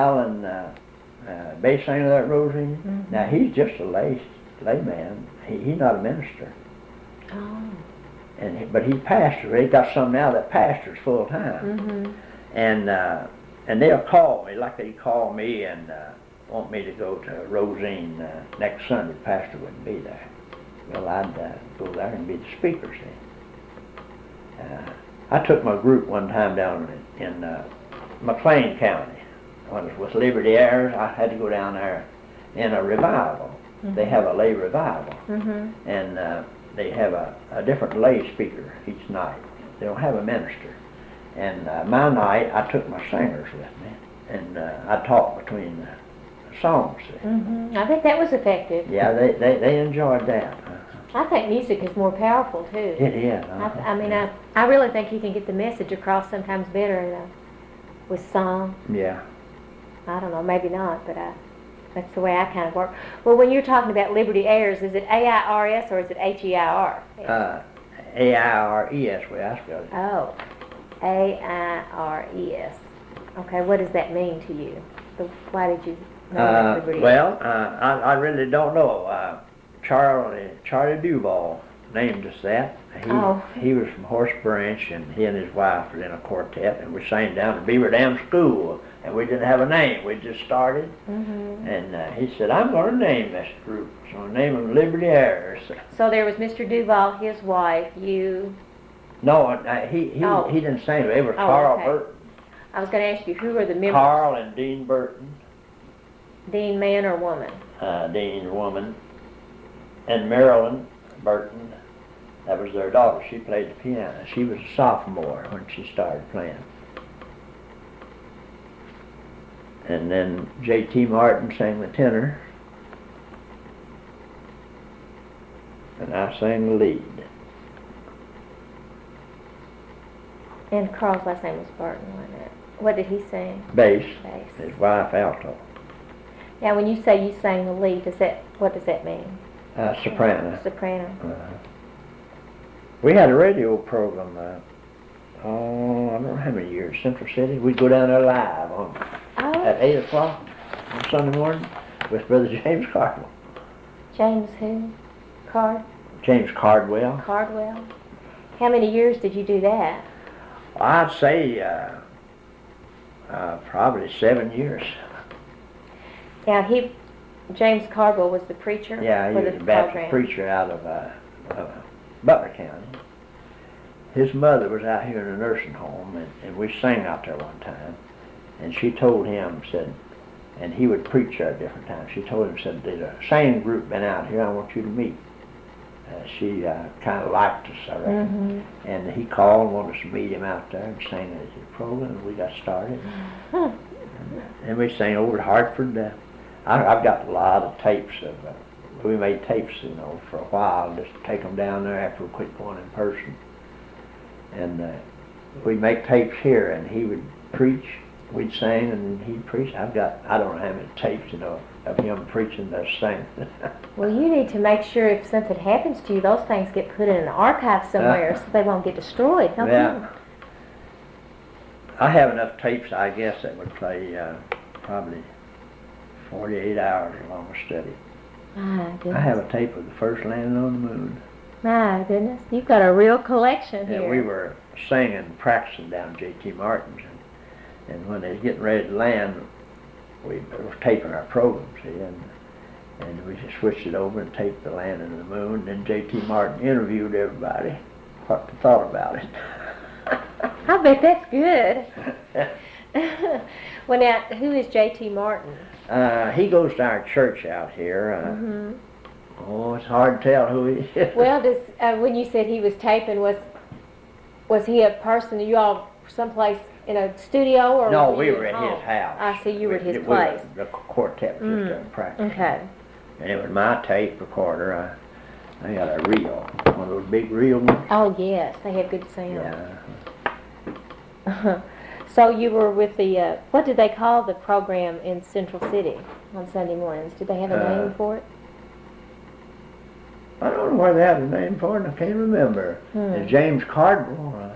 bass singer that Rosie, now he's just a layman. He's not a minister. Oh. But he's pastor. He got some now that pastors full time. And they'll call me, like they call me and want me to go to Rosine next Sunday. The pastor wouldn't be there. Well, I'd go there and be the speaker, see. I took my group one time down in McLean County. When I was with Liberty Airs, I had to go down there in a revival. They have a lay revival. And they have a different lay speaker each night. They don't have a minister. And my night, I took my singers with me, and I talked between the songs. I think that was effective. Yeah, they enjoyed that. I think music is more powerful too. It is. I really think you can get the message across sometimes better was sung? Yeah. I don't know, maybe not, but that's the way I kind of work. Well, when you're talking about Liberty Airs, is it AIRS or is it HEIR? AIRES, way I spelled it. Oh, AIRES. Okay, what does that mean to you? Why did you know that Liberty Airs? Well, I really don't know. Charlie Duval named us that. He was from Horse Branch, and he and his wife were in a quartet, and we sang down at Beaver Dam School, and we didn't have a name. We just started, and he said, "I'm going to name this group." So I named them Liberty Airs. So there was Mr. Duval, his wife, you. No, he didn't sing. It was Carl Burton. I was going to ask you, who were the members? Carl and Dean Burton. Dean, man or woman? Dean, woman. And Marilyn Burton, that was their daughter. She played the piano. She was a sophomore when she started playing. And then J.T. Martin sang the tenor. And I sang the lead. And Carl's last name was Burton, wasn't it? What did he sing? Bass. Bass. His wife, alto. Now, when you say you sang the lead, what does that mean? Soprano. Soprano. We had a radio program, I don't know how many years, Central City. We'd go down there live at 8 o'clock on Sunday morning with Brother James Cardwell. James who? James Cardwell. Cardwell. How many years did you do that? I'd say probably 7 years. Now, James Cardwell was the preacher? Yeah, he was a Baptist preacher out of Butler County. His mother was out here in a nursing home, and we sang out there one time. And she told him, and he would preach there at different times. She told him, said, "There's a singing group been out here I want you to meet." She kind of liked us, I reckon. And he called and wanted us to meet him out there and sing at his program, and we got started. And we sang over at Hartford. I've got a lot of tapes of, we made tapes, for a while, just to take them down there after we quit going in person. And we'd make tapes here, and he would preach, we'd sing, and he'd preach. I don't know how many tapes, of him preaching those things. Well, you need to make sure if something happens to you, those things get put in an archive somewhere so they won't get destroyed, don't you? I have enough tapes, I guess, that would play probably 48 hours long of study. My goodness. I have a tape of the first landing on the moon. My goodness, you've got a real collection here. Yeah, we were singing and practicing down J.T. Martin's, and when they was getting ready to land, we were taping our program, see, and we just switched it over and taped the landing of the moon, and then J.T. Martin interviewed everybody, what they thought about it. I bet that's good. Well, now, who is J.T. Martin? He goes to our church out here. Oh, it's hard to tell who he is. Well, when you said he was taping, was he a person, you all someplace in a studio? Or no, we were at his house. I see, you were at his place. The quartet was just there practicing. Okay. And it was my tape recorder. I got a reel, one of those big reel ones. Oh, yes, they have good sound. Yeah. So you were with the, what did they call the program in Central City on Sunday mornings? Did they have a name for it? I don't know whether they had a name for it, I can't remember. It's James Cardwell.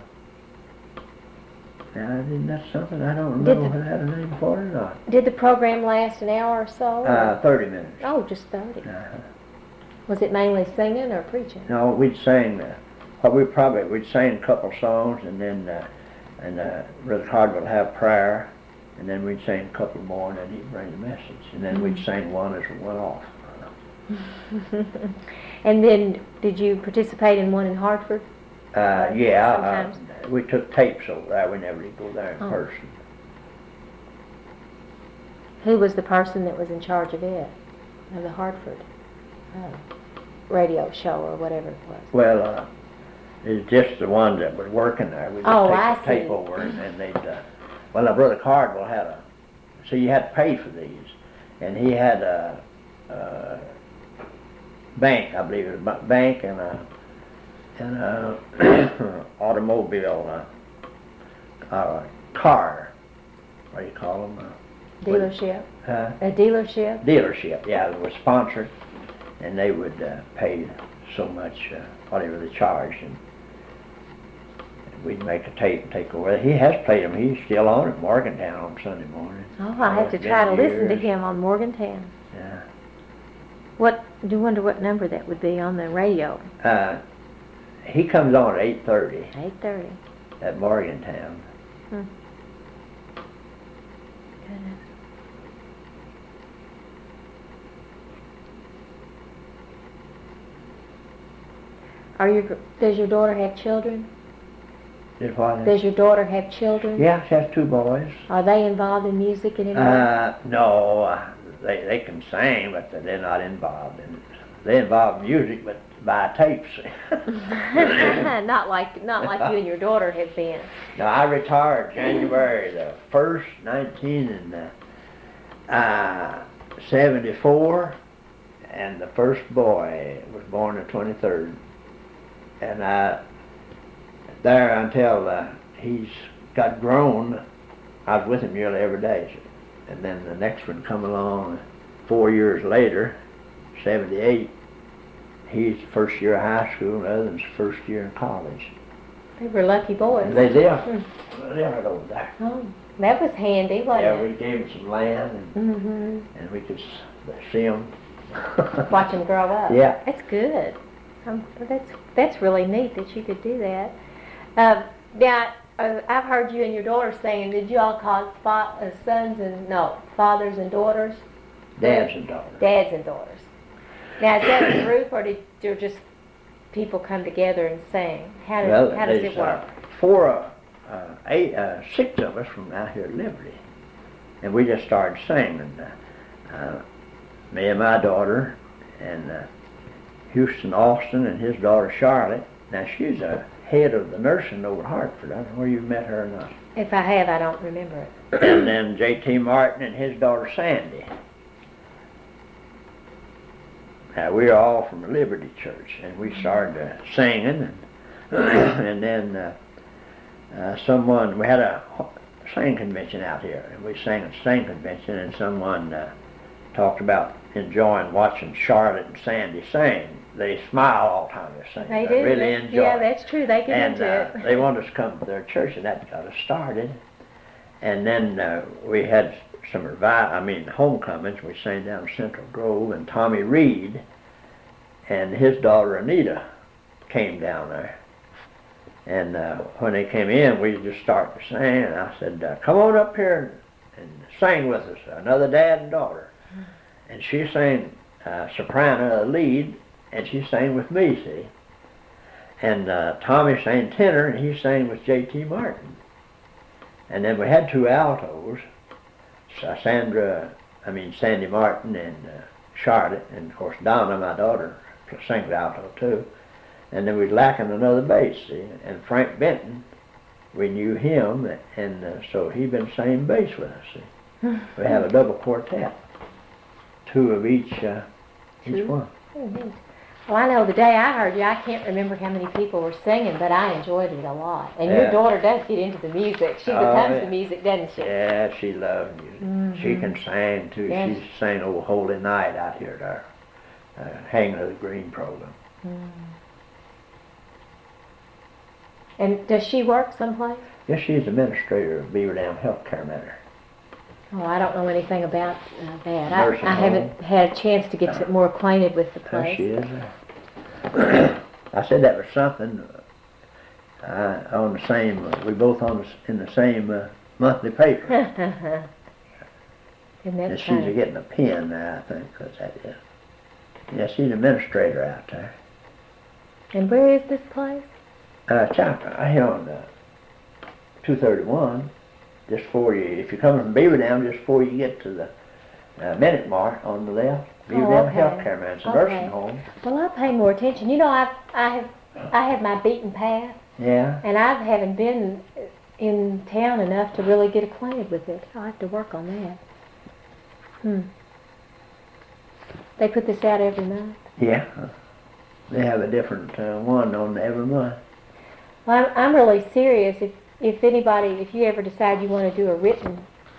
That's something, I don't know whether they had a name for it or not. Did the program last an hour or so? 30 minutes. Oh, just 30. Was it mainly singing or preaching? No, we'd sing, we'd sing a couple songs, and then Brother Cardwell would have prayer, and then we'd sing a couple more, and then he'd bring the message, and then we'd sing one as we went off. And then, did you participate in one in Hartford? We took tapes over there. We never did go there in person. Who was the person that was in charge of it, of the Hartford radio show or whatever it was? Well, it's just the ones that was working there. We just take the tape over, and then they'd. Well, Brother Cardwell had so you had to pay for these, and he had a bank, I believe it was a bank, and a automobile car what do you call them? Dealership. Huh? A dealership. Dealership, yeah, it was sponsored, and they would pay so much, whatever they charged, and we'd make a tape and take away. He has played them. He's still on at Morgantown on Sunday morning. Oh, I have to It's try to been listen to years. him on Morgantown. Yeah. Do you wonder what number that would be on the radio? He comes on at 8:30 8:30. at Morgantown. Goodness. Does your daughter have children? Did what? Does your daughter have children? Yeah, she has 2 boys. Are they involved in music in any way? No, they can sing, but they're not involved in it. They involve music, but by tapes. Not like you and your daughter have been. No, I retired January the 1st, 1974, and the first boy was born the 23rd. And there until he's got grown, I was with him nearly every day. And then the next one come along 4 years later, 78. He's the first year of high school, and the other one's first year in college. They were lucky boys. And they live right over there. Oh, that was handy, wasn't Yeah, it? we gave them some land, and we could see them. Watch them grow up. Yeah. That's good. That's really neat that you could do that. Now, I've heard you and your daughter saying, did you all call fathers and daughters? Dads and daughters. Dads and daughters. Now, is that a group, or do just people come together and sing? How does it work? 6 of us from out here at Liberty, and we just started singing. Me and my daughter, and Houston Austin and his daughter Charlotte. Now she's a head of the nursing over at Hartford. I don't know where you met her or not. If I have, I don't remember it. And then J.T. Martin and his daughter Sandy. Now we are all from the Liberty Church, and we started singing, and then we had a singing convention out here, and we sang at the singing convention, and someone talked about enjoying watching Charlotte and Sandy sing. They smile all the time they sing. They do. Really enjoy Yeah, it. that's true. They get And into it. they wanted us to come to their church, and that got us started. And then we had some homecomings. We sang down Central Grove, and Tommy Reed and his daughter Anita came down there. And when they came in, we just started to sing, and I said, come on up here and sing with us, another dad and daughter. And she sang soprano lead, and she sang with me, see. And Tommy sang tenor, and he sang with J.T. Martin. And then we had 2 altos, Sandy Martin and Charlotte, and of course Donna, my daughter, sang the alto too. And then we'd lacking another bass, see. And Frank Benton, we knew him, and so he'd been singing bass with us, see. We have a double quartet, 2 of each one. Well, I know the day I heard you, I can't remember how many people were singing, but I enjoyed it a lot. And your Yeah. daughter does get into the music. She becomes the music, doesn't she? Yeah, she loves music. She can sing too. Yes. She sang "Oh Holy Night" out here at our Hanging of the Green program. And does she work someplace? Yes, she's administrator of Beaver Dam Health Care Center. Oh, I don't know anything about that. Nursing I haven't home. had a chance to get more acquainted with the There place. she is. I said that was something. On the same, we both in the same monthly paper. Isn't that And she's funny? getting a pen now, I think, that's that is. Yeah, she's an administrator out there. And where is this place? Chapter, I here on 231, just before you, if you're coming from Beaver Dam, just before you get to the Minute Mark on the left, Beaver Dam okay. Health Care Man, it's a Okay. nursing home. Well, I pay more attention. You know, I have my beaten path, Yeah, and I haven't been in town enough to really get acquainted with it. I'll have to work on that. They put this out every month. yeah. They have a different one on every month. Well, I'm really serious. If you ever decide you want to do a written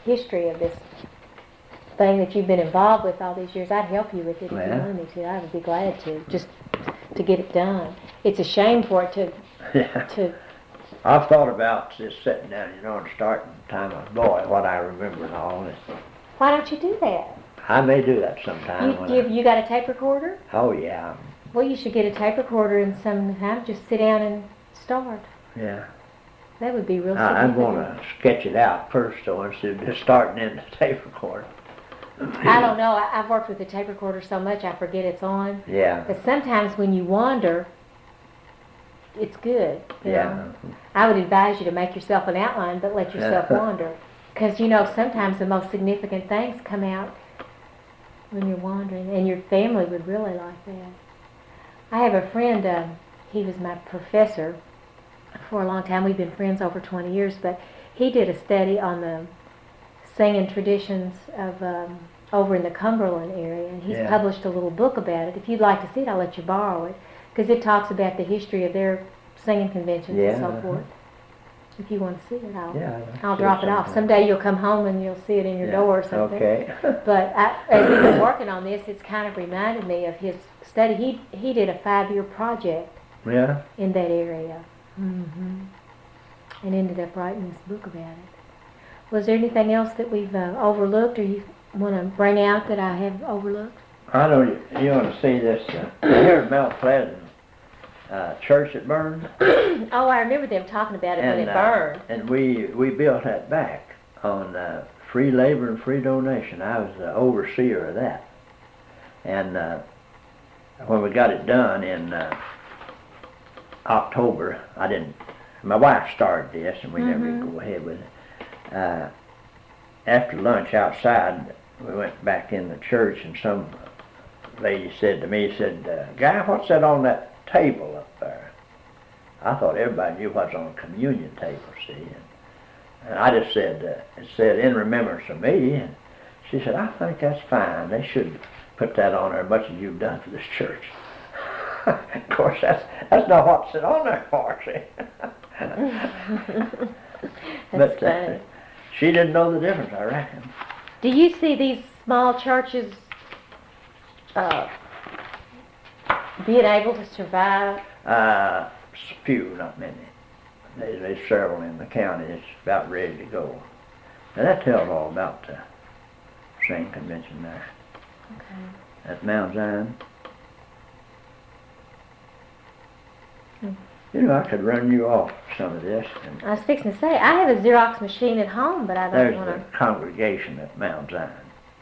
history of this thing that you've been involved with all these years, I'd help you with it if you Yeah. wanted me to. I would be glad to, just to get it done. It's a shame for it to I've thought about just sitting down, and starting the time I was a boy, what I remember and all. And Why don't you do that? I may do that sometime. You got a tape recorder? Oh, yeah. Well, you should get a tape recorder and sometime just sit down and start. Yeah. That would be real I'm significant. going to sketch it out first, though, instead of just starting in the tape recorder. I don't know. I've worked with the tape recorder so much I forget it's on. Yeah. But sometimes when you wander, it's good. You Yeah. know? I would advise you to make yourself an outline, but let yourself wander. Because, sometimes the most significant things come out when you're wandering, and your family would really like that. I have a friend, he was my professor for a long time. We've been friends over 20 years, but he did a study on the singing traditions of over in the Cumberland area, and he's Yeah. published a little book about it. If you'd like to see it, I'll let you borrow it, because it talks about the history of their singing conventions and so forth. If you want to see it, I'll drop it off. Someday you'll come home and you'll see it in your door or something. Okay. But as we've been working on this, it's kind of reminded me of his study. He did a 5-year project Yeah. in that area, and ended up writing this book about it. Was there anything else that we've overlooked, or you want to bring out that I have overlooked? I know you want to see this here in Mount Pleasant church that burned. Oh, I remember them talking about it when it burned. And we built that back on free labor and free donation. I was the overseer of that. And when we got it done in October, my wife started this and we never did go ahead with it. After lunch outside, we went back in the church and some lady said to me, Guy, what's that on that table up there? I thought everybody knew what's on a communion table, see. And I just said, it said, in remembrance of me. And she said, I think that's fine. They should put that on there, much as you've done for this church. Of course, that's not what's it on there for, see. That's funny. She didn't know the difference, I reckon. Do you see these small churches being able to survive? Few, not many. There's several in the county that's about ready to go. And that tells all about the same convention there. Okay. At Mount Zion. Hmm. I could run you off some of this. And I was fixing to say, I have a Xerox machine at home, but I don't there's want the congregation at Mount Zion.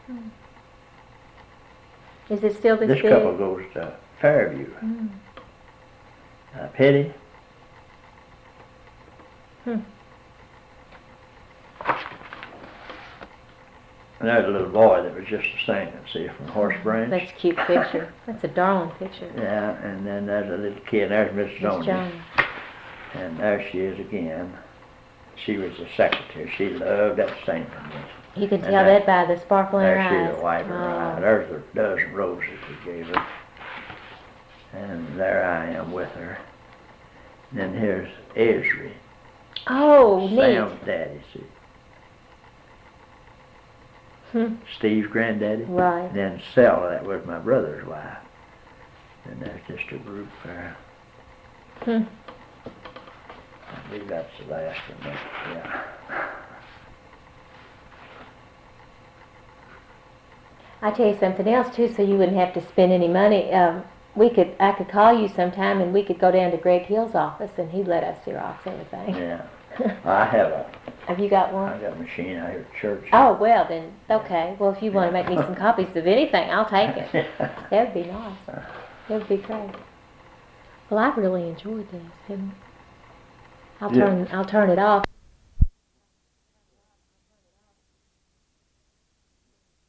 to. Is it still this This big? couple goes to Fairview. Petty. And there's a little boy that was just a singing, see, from Horse Branch. That's a cute picture. That's a darling picture. Yeah, and then there's a little kid, there's Miss Miss Jones. Jones. And there she is again. She was the secretary. She loved that singing convention. You can And tell that by the sparkle in her There eyes. she's a wipe her eye. Oh. There's a dozen roses we gave her. And there I am with her. And then here's Esri, Oh, neat. Sam's daddy, see. Steve's granddaddy. Right. And then Sella, that was my brother's wife. And there's just a group there. I believe that's the last one. Yeah. I tell you something else too, so you wouldn't have to spend any money. I could call you sometime, and we could go down to Greg Hill's office, and he'd let us Xerox everything. Yeah. I Have you got one? got a machine out here at church. Oh, well then, okay. Well, if you want to make me some copies of anything, I'll take it. That would be nice. That would be great. Well, I've really enjoyed this. I'll turn it off.